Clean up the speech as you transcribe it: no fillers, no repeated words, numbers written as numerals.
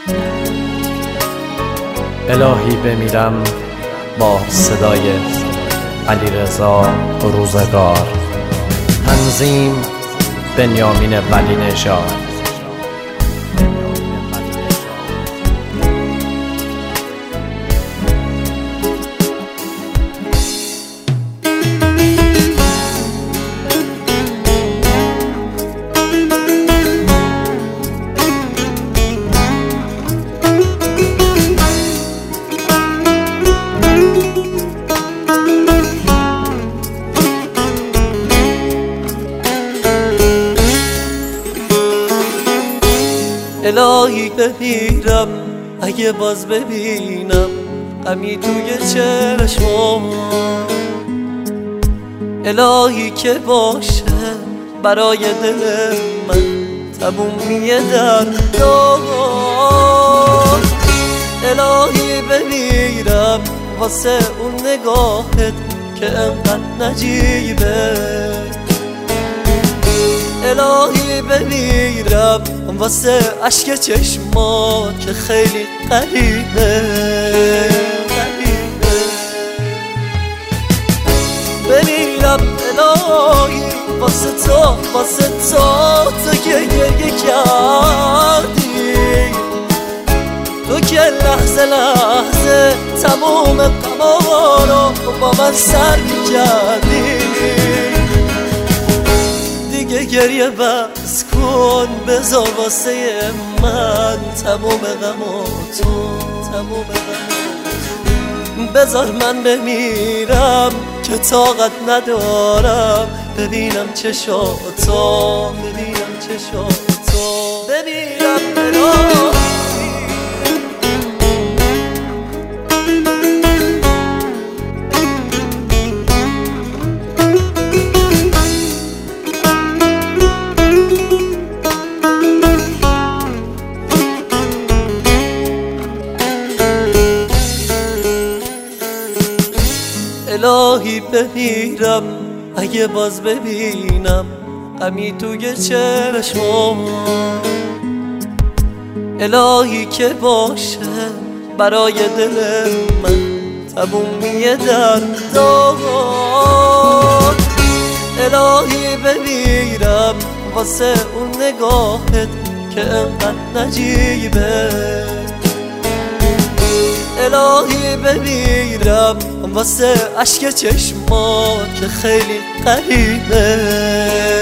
الهی بمیرم با صدای علیرضا روزگار. تنظیم بنیامین ولی نژاد. الهی بمیرم اگه باز ببینم غمی توی چشمام. الهی که باشه برای دل من تمومی دردام. الهی بمیرم واسه اون نگاهت که انقدر نجیبه. الهی بمیرم واسه عشق چشمات که خیلی غریبه. بمیرم الهی واسه تو که گریه کردی، تو که لحظه لحظه تموم غما رو با من سر می‌کردی. دیگه گریه بس کن، بذار واسه من تموم غماتو. بذار من بمیرم که طاقت ندارم ببینم چشاتو. بمیرم الهی. الهی بمیرم اگه باز ببینم غمی توی چشمام. الهی که باشه برای دل من تمومی دردام. الهی بمیرم واسه اون نگاهت که انقدر نجیبه. الهی بمیرم واسه عشق چشمات که خیلی غریبه.